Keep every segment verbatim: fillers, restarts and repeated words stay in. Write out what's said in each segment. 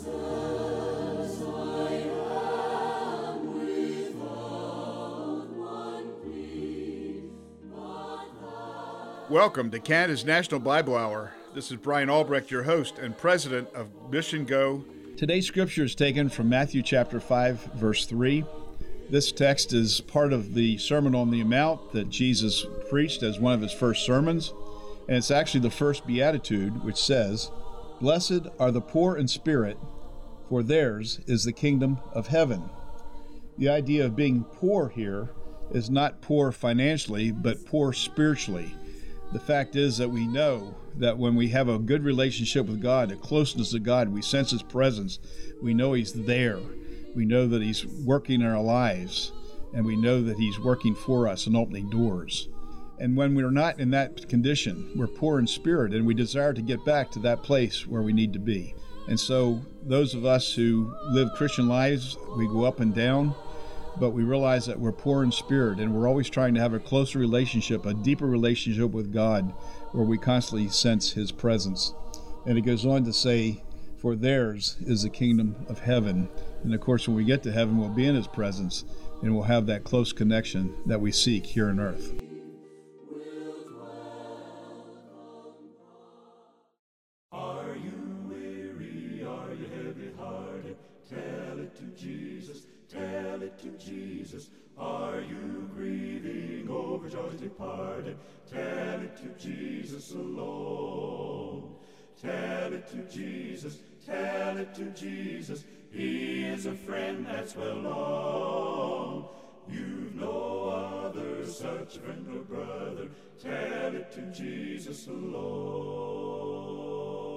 Welcome to Canada's National Bible Hour. This is Brian Albrecht, your host and president of Mission Go. Today's scripture is taken from Matthew chapter five, verse three. This text is part of the Sermon on the Mount that Jesus preached as one of his first sermons, and it's actually the first beatitude, which says, "Blessed are the poor in spirit, for theirs is the kingdom of heaven." The idea of being poor here is not poor financially, but poor spiritually. The fact is that we know that when we have a good relationship with God, a closeness to God, we sense His presence. We know He's there. We know that He's working in our lives, and we know that He's working for us and opening doors. And when we're not in that condition, we're poor in spirit, and we desire to get back to that place where we need to be. And so those of us who live Christian lives, we go up and down, but we realize that we're poor in spirit, and we're always trying to have a closer relationship, a deeper relationship with God, where we constantly sense His presence. And it goes on to say, for theirs is the kingdom of heaven. And of course, when we get to heaven, we'll be in His presence, and we'll have that close connection that we seek here on earth. Are you weary? Are you heavy-hearted? Tell it to Jesus. Tell it to Jesus. Are you grieving over joys departed? Tell it to Jesus alone. Tell it to Jesus. Tell it to Jesus. He is a friend that's well known. You've no other such friend or brother. Tell it to Jesus alone.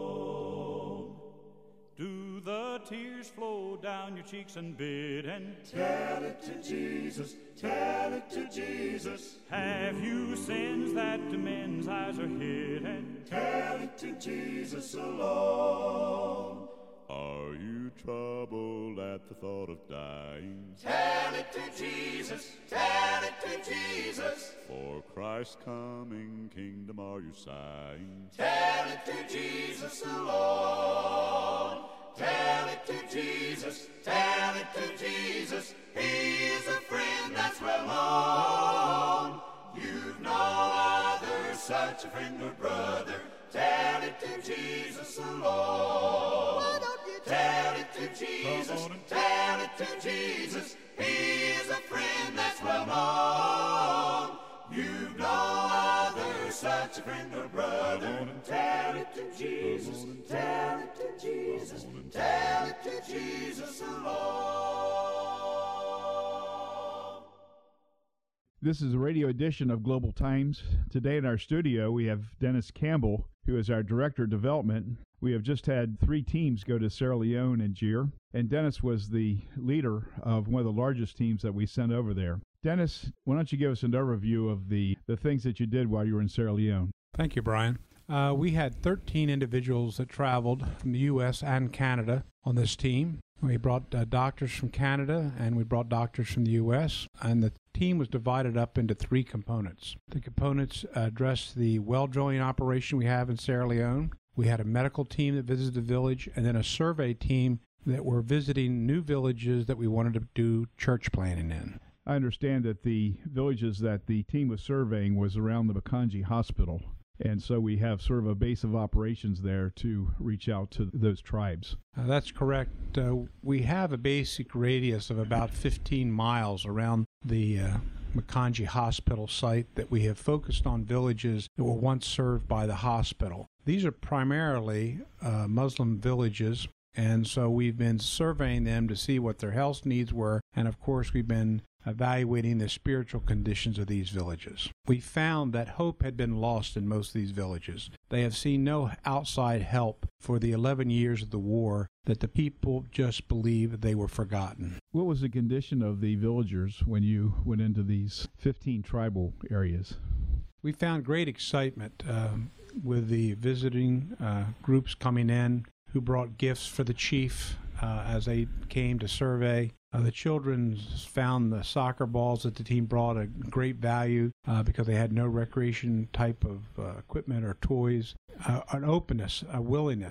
Do the tears flow down your cheeks unbidden? Tell it to Jesus, tell it to Jesus. Have you sins that to men's eyes are hidden? Tell it to Jesus alone. Are you troubled at the thought of dying? Tell it to Jesus, tell it to Jesus. For Christ's coming kingdom are you sighing? Tell it to Jesus alone. Tell it to Jesus, tell it to Jesus. He is a friend that's well known. You've no other such a friend or brother. Tell it to Jesus alone. Why don't you tell it to Jesus? Tell it to Jesus. He is a friend that's well known. You've no other such a friend or brother. Tell it to Jesus. Tell it to Jesus. Tell it to Jesus alone. This is a radio edition of Global Times. Today in our studio, we have Dennis Campbell, who is our Director of Development. We have just had three teams go to Sierra Leone and Jir, and Dennis was the leader of one of the largest teams that we sent over there. Dennis, why don't you give us an overview of the, the things that you did while you were in Sierra Leone? Thank you, Brian. Uh, we had thirteen individuals that traveled from the U S and Canada on this team. We brought uh, doctors from Canada, and we brought doctors from the U S, and the team was divided up into three components. The components addressed the well drilling operation we have in Sierra Leone. We had a medical team that visited the village, and then a survey team that were visiting new villages that we wanted to do church planting in. I understand that the villages that the team was surveying was around the Makanji Hospital, and so we have sort of a base of operations there to reach out to those tribes. Uh, that's correct. Uh, we have a basic radius of about fifteen miles around the uh, Makanji Hospital site that we have focused on villages that were once served by the hospital. These are primarily uh, Muslim villages, and so we've been surveying them to see what their health needs were, and of course we've been evaluating the spiritual conditions of these villages. We found that hope had been lost in most of these villages. They have seen no outside help for the eleven years of the war, that the people just believed they were forgotten. What was the condition of the villagers when you went into these fifteen tribal areas? We found great excitement uh, with the visiting uh, groups coming in who brought gifts for the chief uh, as they came to survey. Uh, the children found the soccer balls that the team brought a great value uh, because they had no recreation type of uh, equipment or toys. Uh, an openness, a willingness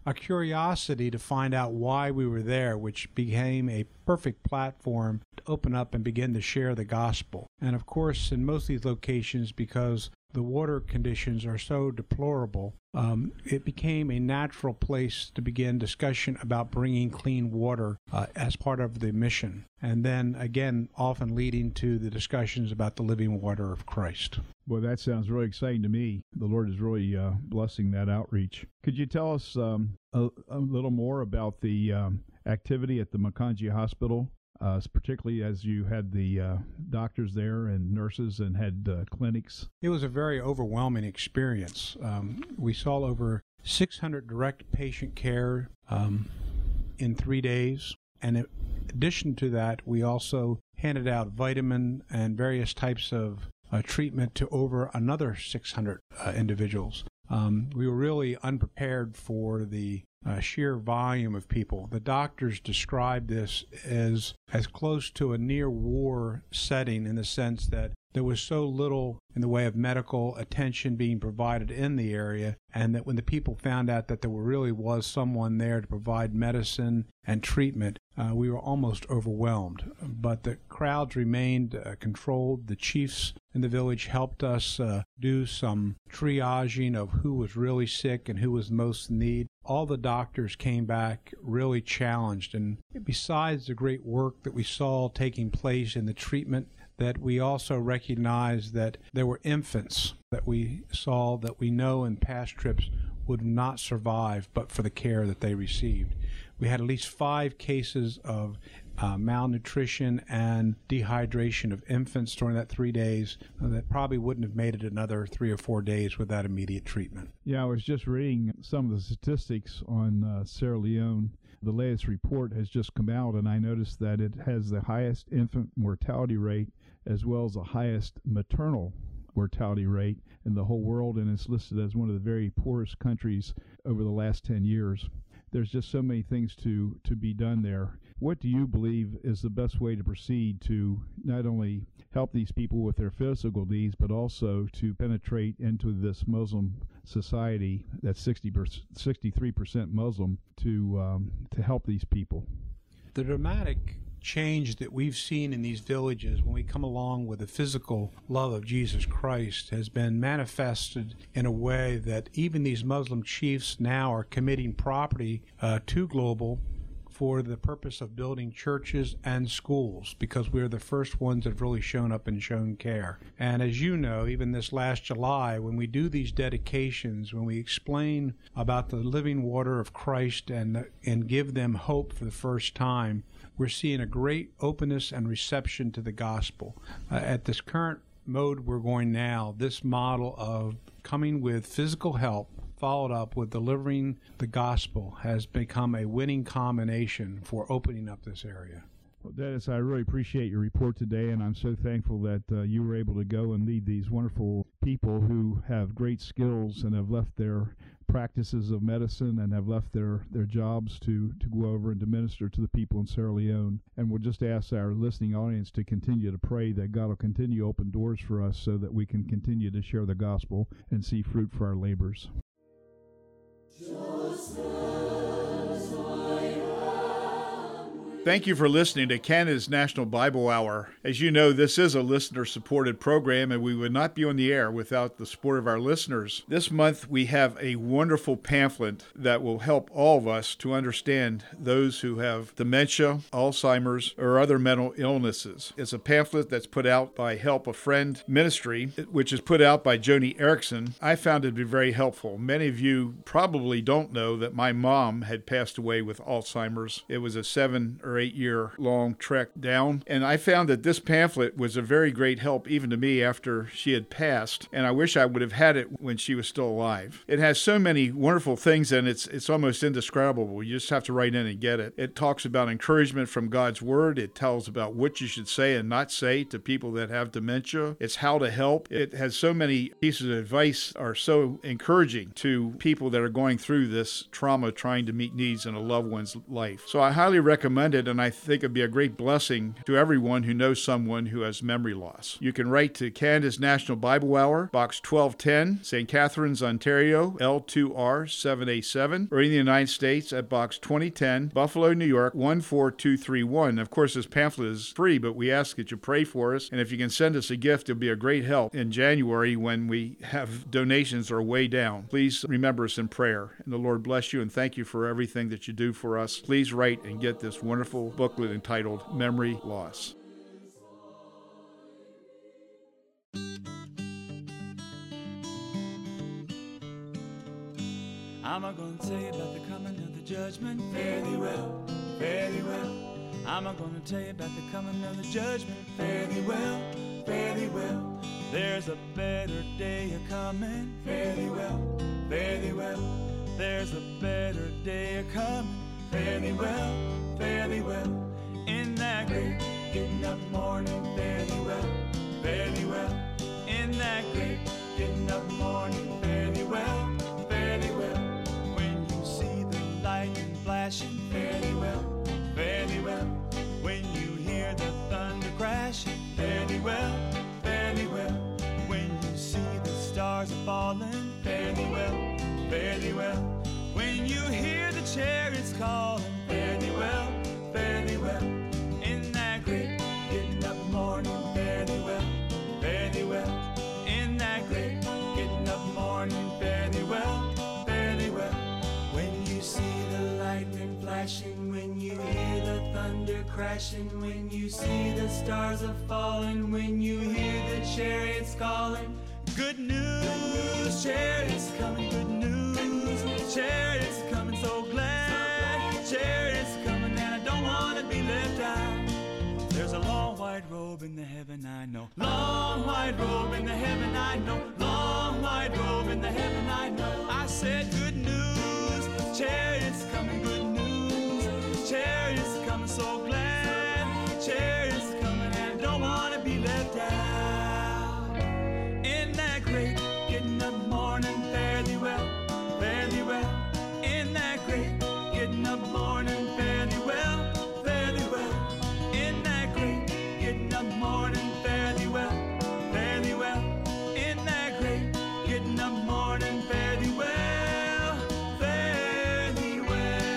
a curiosity to find out why we were there, which became a perfect platform to open up and begin to share the gospel. And of course, in most of these locations, because the water conditions are so deplorable, um, it became a natural place to begin discussion about bringing clean water uh, as part of the mission. And then, again, often leading to the discussions about the living water of Christ. Well, that sounds really exciting to me. The Lord is really uh, blessing that outreach. Could you tell us um, a, a little more about the um, activity at the Macungie Hospital? Uh, particularly as you had the uh, doctors there and nurses and had uh, clinics? It was a very overwhelming experience. Um, we saw over six hundred direct patient care um, in three days. And in addition to that, we also handed out vitamin and various types of uh, treatment to over another six hundred uh, individuals. Um, we were really unprepared for the Uh, sheer volume of people. The doctors described this as as close to a near war setting in the sense that there was so little in the way of medical attention being provided in the area, and that when the people found out that there really was someone there to provide medicine and treatment, uh, we were almost overwhelmed. But the crowds remained uh, controlled. The chiefs in the village helped us uh, do some triaging of who was really sick and who was most in need. All the doctors came back really challenged, and besides the great work that we saw taking place in the treatment, that we also recognized that there were infants that we saw that we know in past trips would not survive but for the care that they received. We had at least five cases of uh, malnutrition and dehydration of infants during that three days that probably wouldn't have made it another three or four days without immediate treatment. Yeah, I was just reading some of the statistics on uh, Sierra Leone. The latest report has just come out, and I noticed that it has the highest infant mortality rate as well as the highest maternal mortality rate in the whole world, and it's listed as one of the very poorest countries over the last ten years. There's just so many things to, to be done there. What do you believe is the best way to proceed to not only help these people with their physical needs, but also to penetrate into this Muslim society that's sixty percent, sixty-three percent Muslim to um, to help these people? The dramatic change that we've seen in these villages when we come along with the physical love of Jesus Christ has been manifested in a way that even these Muslim chiefs now are committing property uh, to Global for the purpose of building churches and schools, because we're the first ones that have really shown up and shown care. And as you know, even this last July, when we do these dedications, when we explain about the living water of Christ and and give them hope for the first time, we're seeing a great openness and reception to the gospel. Uh, at this current mode we're going now, this model of coming with physical help followed up with delivering the gospel has become a winning combination for opening up this area. Well, Dennis, I really appreciate your report today, and I'm so thankful that uh, you were able to go and lead these wonderful people who have great skills and have left their practices of medicine and have left their, their jobs to, to go over and to minister to the people in Sierra Leone. And we'll just ask our listening audience to continue to pray that God will continue to open doors for us so that we can continue to share the gospel and see fruit for our labors. Thank you for listening to Canada's National Bible Hour. As you know, this is a listener-supported program, and we would not be on the air without the support of our listeners. This month, we have a wonderful pamphlet that will help all of us to understand those who have dementia, Alzheimer's, or other mental illnesses. It's a pamphlet that's put out by Help a Friend Ministry, which is put out by Joni Erickson. I found it to be very helpful. Many of you probably don't know that my mom had passed away with Alzheimer's. It was a seven or eight year long trek down. And I found that this pamphlet was a very great help even to me after she had passed. And I wish I would have had it when she was still alive. It has so many wonderful things, and it's it's almost indescribable. You just have to write in and get it. It talks about encouragement from God's Word. It tells about what you should say and not say to people that have dementia. It's how to help. It has so many pieces of advice are so encouraging to people that are going through this trauma, trying to meet needs in a loved one's life. So I highly recommend it. it, and I think it'd be a great blessing to everyone who knows someone who has memory loss. You can write to Canada's National Bible Hour, Box twelve ten, Saint Catharines, Ontario, L two R seven A seven, or in the United States at Box twenty ten, Buffalo, New York, one four two three one. Of course, this pamphlet is free, but we ask that you pray for us, and if you can send us a gift, it'll be a great help in January when we have donations are way down. Please remember us in prayer, and the Lord bless you, and thank you for everything that you do for us. Please write and get this wonderful booklet entitled Memory Loss. I'm a gonna tell you about the coming of the judgment. Fare thee well, fare thee well. I'm a gonna tell you about the coming of the judgment. Fare thee well, fare thee well. There's a better day a coming. Fare thee well, fare thee well. There's a better day a coming. Fare thee well, fare thee well. In that great getting up morning. Fare thee well, fare thee well. In that great getting up morning. Fare thee well, fare thee well. When you see the lightning flashing. Fare thee well, fare thee well. When you hear the thunder crashing. Fare thee well, fare thee well. When you see the stars a falling. Fare thee well, fare thee well. When you hear the chariots calling. Fare thee well, fare thee well. In that great getting up morning. Fare thee well, fare thee well. In that great getting up morning. Fare thee well, fare thee well. When you see the lightning flashing. When you hear the thunder crashing. When you see the stars a falling. When you hear the chariots calling. Good news, good news, chariots coming. Good news, chariots coming. So glad, chariots coming, and I don't want to be left out. There's a long white robe in the heaven I know. Long white robe in the heaven I know. Long white robe in the heaven I know. I said good news, chariots coming. Good news, chariots coming. So glad, chariots coming, and I don't want to be left out. In that great getting up morning. Fare thee well, fare thee well. In that great getting up morning. Fare thee well, fare thee well. In that great getting up morning. Fare thee well, fare thee well. In that great getting up morning. Fare thee well, fare thee well.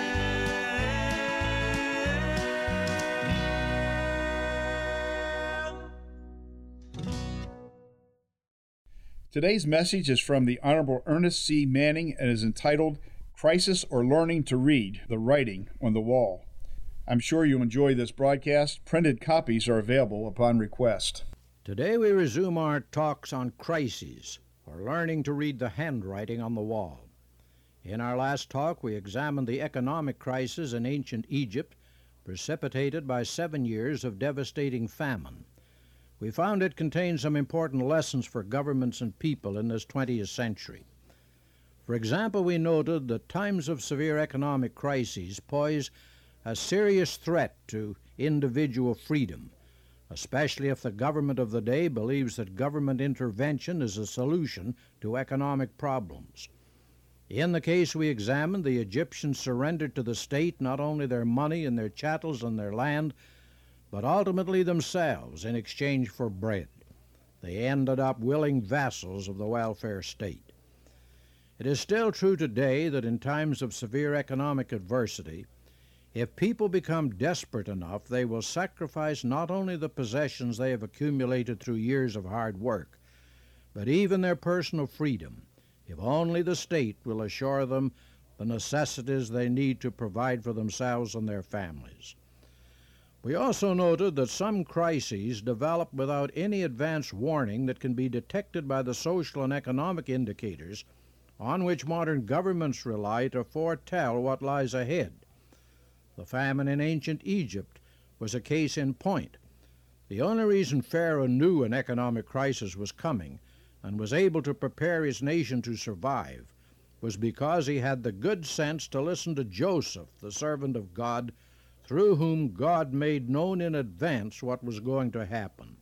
Today's message is from the Honorable Ernest C. Manning and is entitled Crisis or Learning to Read, the Writing on the Wall. I'm sure you'll enjoy this broadcast. Printed copies are available upon request. Today we resume our talks on crises, or learning to read the handwriting on the wall. In our last talk we examined the economic crisis in ancient Egypt, precipitated by seven years of devastating famine. We found it contained some important lessons for governments and people in this twentieth century. For example, we noted that times of severe economic crises pose a serious threat to individual freedom, especially if the government of the day believes that government intervention is a solution to economic problems. In the case we examined, the Egyptians surrendered to the state not only their money and their chattels and their land, but ultimately themselves in exchange for bread. They ended up willing vassals of the welfare state. It is still true today that in times of severe economic adversity, if people become desperate enough, they will sacrifice not only the possessions they have accumulated through years of hard work, but even their personal freedom, if only the state will assure them the necessities they need to provide for themselves and their families. We also noted that some crises develop without any advance warning that can be detected by the social and economic indicators on which modern governments rely to foretell what lies ahead. The famine in ancient Egypt was a case in point. The only reason Pharaoh knew an economic crisis was coming and was able to prepare his nation to survive was because he had the good sense to listen to Joseph, the servant of God, through whom God made known in advance what was going to happen.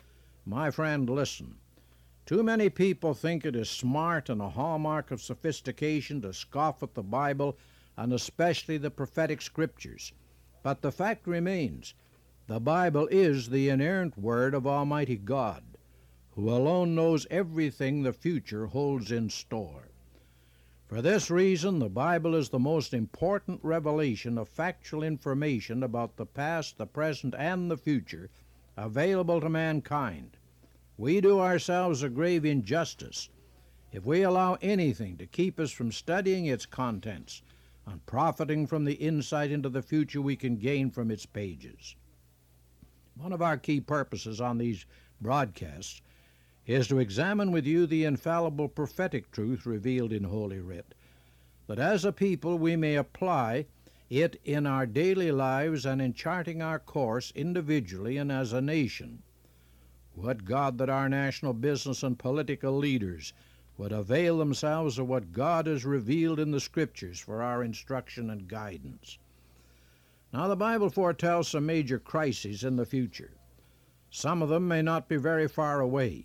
My friend, listen. Too many people think it is smart and a hallmark of sophistication to scoff at the Bible and especially the prophetic scriptures. But the fact remains, the Bible is the inerrant Word of Almighty God, who alone knows everything the future holds in store. For this reason, the Bible is the most important revelation of factual information about the past, the present, and the future available to mankind. We do ourselves a grave injustice if we allow anything to keep us from studying its contents and profiting from the insight into the future we can gain from its pages. One of our key purposes on these broadcasts is to examine with you the infallible prophetic truth revealed in Holy Writ, that as a people we may apply it in our daily lives and in charting our course individually and as a nation. Would God that our national business and political leaders would avail themselves of what God has revealed in the Scriptures for our instruction and guidance. Now, the Bible foretells some major crises in the future. Some of them may not be very far away.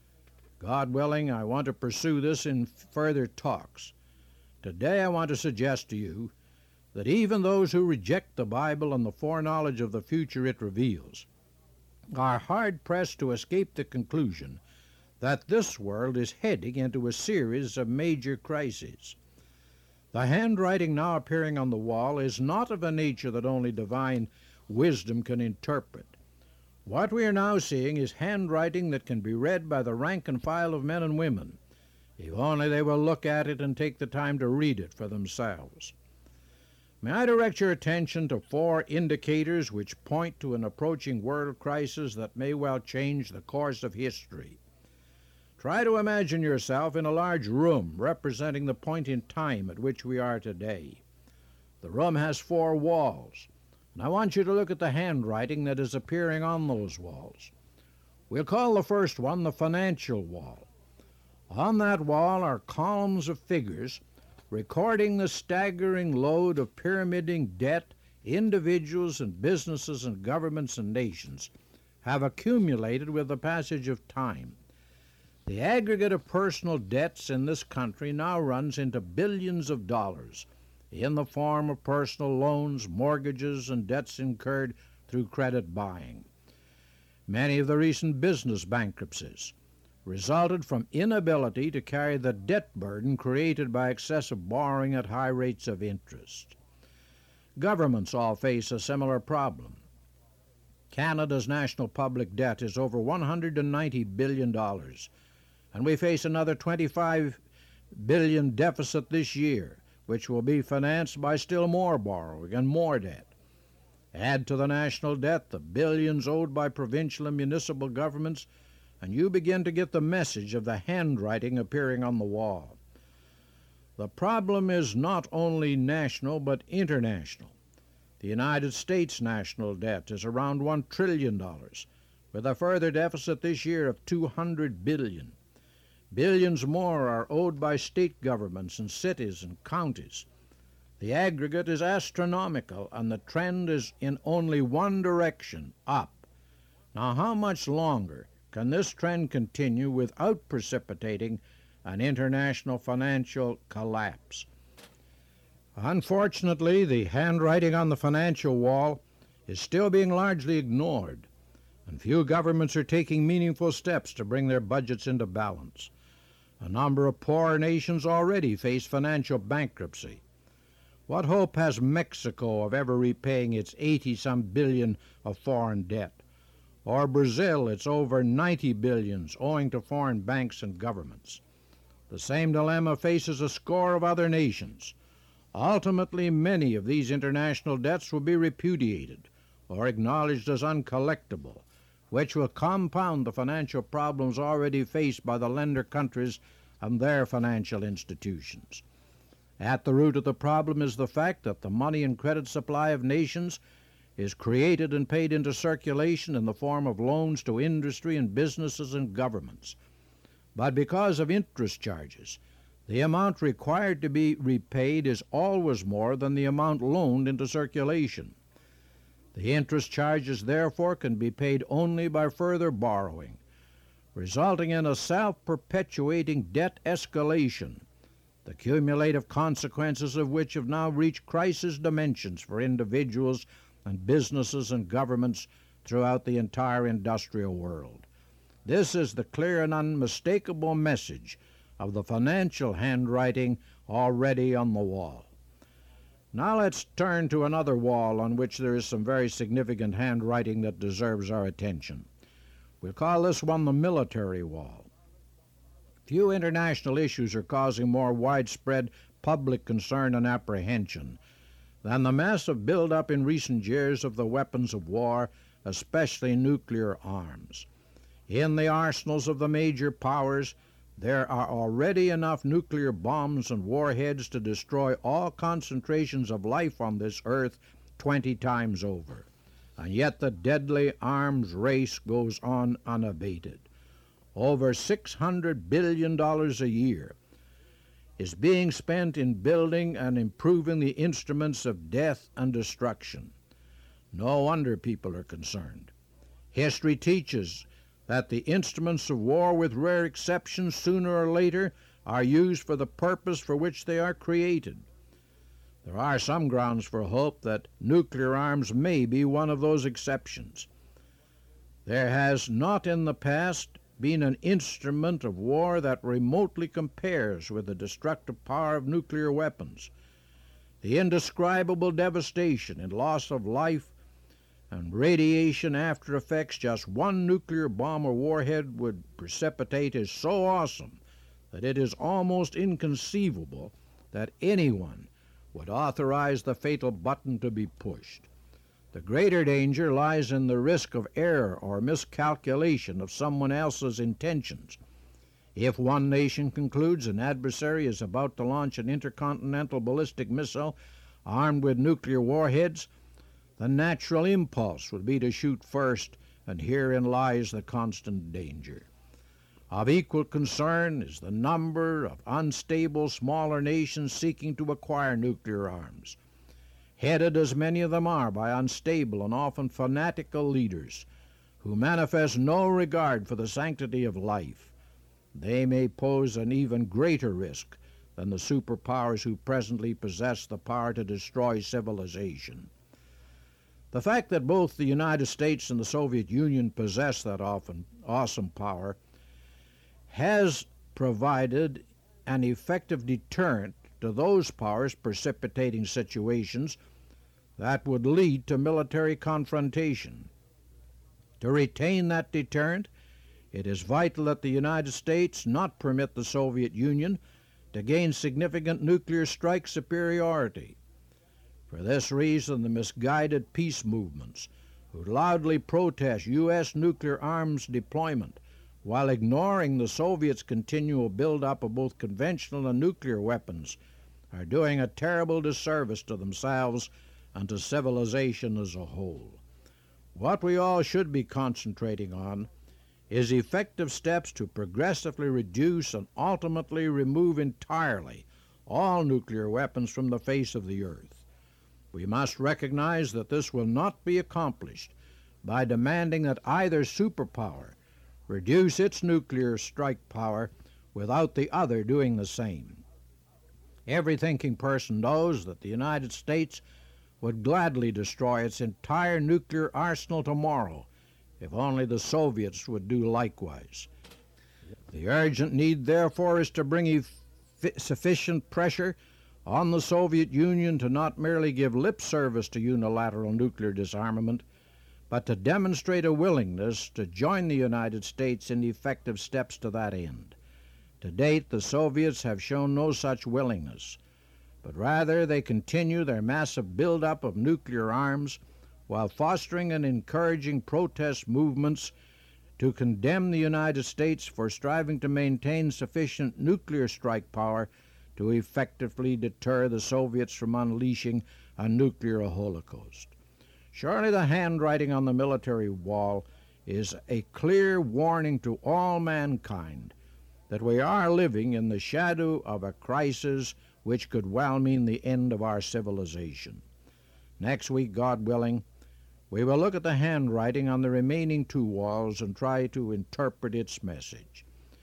God willing, I want to pursue this in further talks. Today I want to suggest to you that even those who reject the Bible and the foreknowledge of the future it reveals are hard-pressed to escape the conclusion that this world is heading into a series of major crises. The handwriting now appearing on the wall is not of a nature that only divine wisdom can interpret. What we are now seeing is handwriting that can be read by the rank and file of men and women, if only they will look at it and take the time to read it for themselves. May I direct your attention to four indicators which point to an approaching world crisis that may well change the course of history. Try to imagine yourself in a large room representing the point in time at which we are today. The room has four walls, and I want you to look at the handwriting that is appearing on those walls. We'll call the first one the financial wall. On that wall are columns of figures recording the staggering load of pyramiding debt individuals and businesses and governments and nations have accumulated with the passage of time. The aggregate of personal debts in this country now runs into billions of dollars in the form of personal loans, mortgages, and debts incurred through credit buying. Many of the recent business bankruptcies resulted from inability to carry the debt burden created by excessive borrowing at high rates of interest. Governments all face a similar problem. Canada's national public debt is over one hundred ninety billion dollars, and we face another twenty-five billion dollars deficit this year, which will be financed by still more borrowing and more debt. Add to the national debt the billions owed by provincial and municipal governments, and you begin to get the message of the handwriting appearing on the wall. The problem is not only national but international. The United States national debt is around one trillion dollars, with a further deficit this year of two hundred billion dollars. Billions more are owed by state governments and cities and counties. The aggregate is astronomical, and the trend is in only one direction, up. Now, how much longer can this trend continue without precipitating an international financial collapse? Unfortunately, the handwriting on the financial wall is still being largely ignored, and few governments are taking meaningful steps to bring their budgets into balance. A number of poorer nations already face financial bankruptcy. What hope has Mexico of ever repaying its eighty-some billion of foreign debt? Or Brazil, its over ninety billions owing to foreign banks and governments? The same dilemma faces a score of other nations. Ultimately, many of these international debts will be repudiated or acknowledged as uncollectible, which will compound the financial problems already faced by the lender countries and their financial institutions. At the root of the problem is the fact that the money and credit supply of nations is created and paid into circulation in the form of loans to industry and businesses and governments. But because of interest charges, the amount required to be repaid is always more than the amount loaned into circulation. The interest charges, therefore, can be paid only by further borrowing, resulting in a self-perpetuating debt escalation, the cumulative consequences of which have now reached crisis dimensions for individuals and businesses and governments throughout the entire industrial world. This is the clear and unmistakable message of the financial handwriting already on the wall. Now let's turn to another wall on which there is some very significant handwriting that deserves our attention. We'll call this one the military wall. Few international issues are causing more widespread public concern and apprehension than the massive buildup in recent years of the weapons of war, especially nuclear arms. In the arsenals of the major powers, there are already enough nuclear bombs and warheads to destroy all concentrations of life on this earth twenty times over. And yet the deadly arms race goes on unabated. Over six hundred billion dollars a year is being spent in building and improving the instruments of death and destruction. No wonder people are concerned. History teaches that the instruments of war, with rare exceptions, sooner or later are used for the purpose for which they are created. There are some grounds for hope that nuclear arms may be one of those exceptions. There has not in the past been an instrument of war that remotely compares with the destructive power of nuclear weapons. The indescribable devastation and loss of life and radiation after effects just one nuclear bomb or warhead would precipitate is so awesome that it is almost inconceivable that anyone would authorize the fatal button to be pushed. The greater danger lies in the risk of error or miscalculation of someone else's intentions. If one nation concludes an adversary is about to launch an intercontinental ballistic missile armed with nuclear warheads, the natural impulse would be to shoot first, and herein lies the constant danger. Of equal concern is the number of unstable smaller nations seeking to acquire nuclear arms, headed as many of them are by unstable and often fanatical leaders who manifest no regard for the sanctity of life. They may pose an even greater risk than the superpowers who presently possess the power to destroy civilization. The fact that both the United States and the Soviet Union possess that often awesome power has provided an effective deterrent to those powers precipitating situations that would lead to military confrontation. To retain that deterrent, it is vital that the United States not permit the Soviet Union to gain significant nuclear strike superiority. For this reason, the misguided peace movements who loudly protest U S nuclear arms deployment while ignoring the Soviets' continual buildup of both conventional and nuclear weapons are doing a terrible disservice to themselves and to civilization as a whole. What we all should be concentrating on is effective steps to progressively reduce and ultimately remove entirely all nuclear weapons from the face of the earth. We must recognize that this will not be accomplished by demanding that either superpower reduce its nuclear strike power without the other doing the same. Every thinking person knows that the United States would gladly destroy its entire nuclear arsenal tomorrow if only the Soviets would do likewise. The urgent need, therefore, is to bring eff- sufficient pressure on the Soviet Union to not merely give lip service to unilateral nuclear disarmament, but to demonstrate a willingness to join the United States in effective steps to that end. To date, the Soviets have shown no such willingness, but rather they continue their massive buildup of nuclear arms while fostering and encouraging protest movements to condemn the United States for striving to maintain sufficient nuclear strike power to effectively deter the Soviets from unleashing a nuclear holocaust. Surely the handwriting on the military wall is a clear warning to all mankind that we are living in the shadow of a crisis which could well mean the end of our civilization. Next week, God willing, we will look at the handwriting on the remaining two walls and try to interpret its message.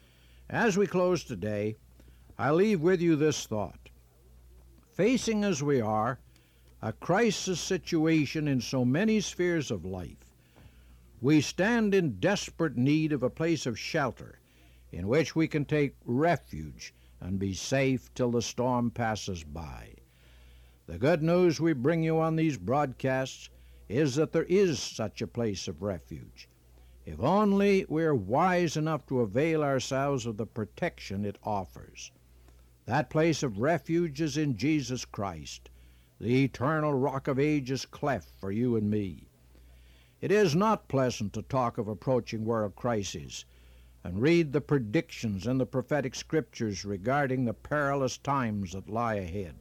As we close today, I leave with you this thought. Facing as we are a crisis situation in so many spheres of life. We stand in desperate need of a place of shelter in which we can take refuge and be safe till the storm passes by. The good news we bring you on these broadcasts is that there is such a place of refuge, if only we're wise enough to avail ourselves of the protection it offers. That place of refuge is in Jesus Christ, the eternal Rock of Ages cleft for you and me. It is not pleasant to talk of approaching world crises and read the predictions in the prophetic scriptures regarding the perilous times that lie ahead.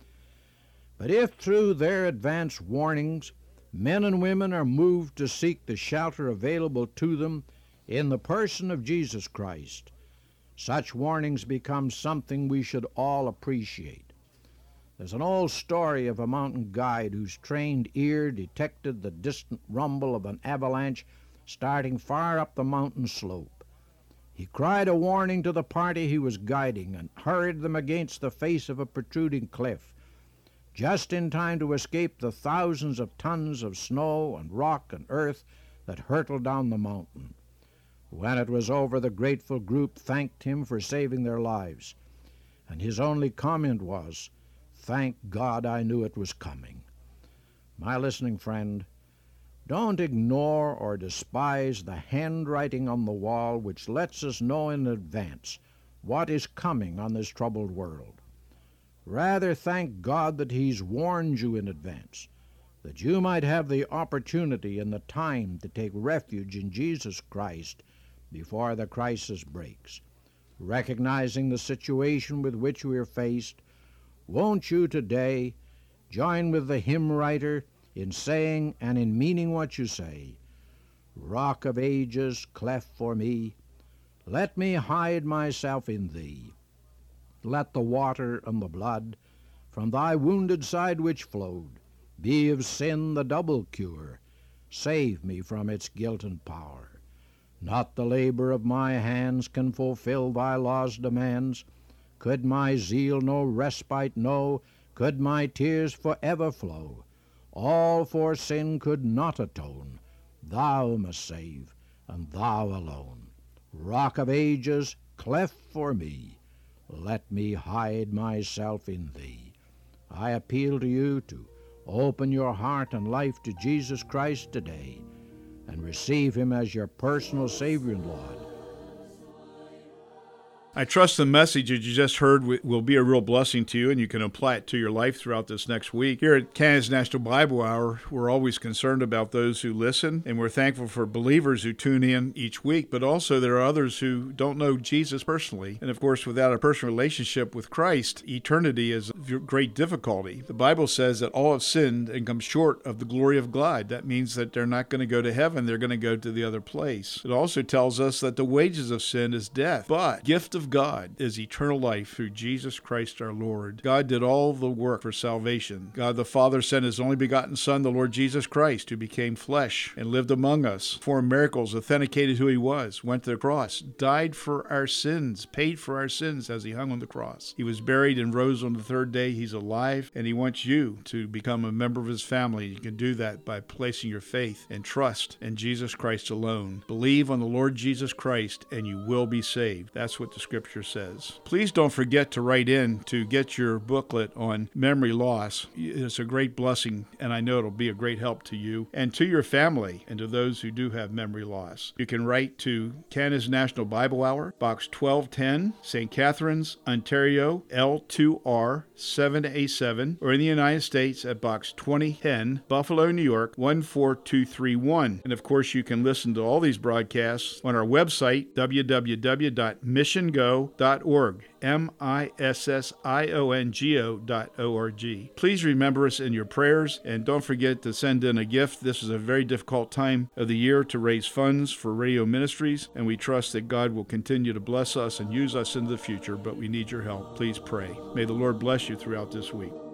But if through their advance warnings, men and women are moved to seek the shelter available to them in the person of Jesus Christ, such warnings become something we should all appreciate. There's an old story of a mountain guide whose trained ear detected the distant rumble of an avalanche starting far up the mountain slope. He cried a warning to the party he was guiding and hurried them against the face of a protruding cliff, just in time to escape the thousands of tons of snow and rock and earth that hurtled down the mountain. When it was over, the grateful group thanked him for saving their lives, and his only comment was, "Thank God I knew it was coming." My listening friend, don't ignore or despise the handwriting on the wall which lets us know in advance what is coming on this troubled world. Rather thank God that He's warned you in advance, that you might have the opportunity and the time to take refuge in Jesus Christ before the crisis breaks. Recognizing the situation with which we are faced, won't you today join with the hymn writer in saying and in meaning what you say? Rock of Ages, cleft for me, let me hide myself in Thee. Let the water and the blood from Thy wounded side which flowed be of sin the double cure. Save me from its guilt and power. Not the labor of my hands can fulfill Thy law's demands. Could my zeal no respite know, could my tears forever flow, all for sin could not atone. Thou must save, and Thou alone. Rock of Ages, cleft for me, let me hide myself in Thee. I appeal to you to open your heart and life to Jesus Christ today and receive Him as your personal Savior and Lord. I trust the message that you just heard will be a real blessing to you, and you can apply it to your life throughout this next week. Here at Canada's National Bible Hour, we're always concerned about those who listen, and we're thankful for believers who tune in each week, but also there are others who don't know Jesus personally. And of course, without a personal relationship with Christ, eternity is of great difficulty. The Bible says that all have sinned and come short of the glory of God. That means that they're not going to go to heaven, they're going to go to the other place. It also tells us that the wages of sin is death, but gift of God is eternal life through Jesus Christ our Lord. God did all the work for salvation. God the Father sent His only begotten Son, the Lord Jesus Christ, who became flesh and lived among us, performed miracles, authenticated who He was, went to the cross, died for our sins, paid for our sins as He hung on the cross. He was buried and rose on the third day. He's alive, and He wants you to become a member of His family. You can do that by placing your faith and trust in Jesus Christ alone. Believe on the Lord Jesus Christ, and you will be saved. That's what the Scripture says. Please don't forget to write in to get your booklet on memory loss. It's a great blessing, and I know it'll be a great help to you and to your family and to those who do have memory loss. You can write to Canada's National Bible Hour, Box twelve ten, Saint Catharines, Ontario, L two R seven A seven, or in the United States at Box twenty ten, Buffalo, New York, one four two three one. And of course, you can listen to all these broadcasts on our website, w w w dot mission go dot org, M I S S I O N G O dot O R G. Please remember us in your prayers, and don't forget to send in a gift. This is a very difficult time of the year to raise funds for radio ministries, and we trust that God will continue to bless us and use us in the future, but we need your help. Please pray. May the Lord bless you throughout this week.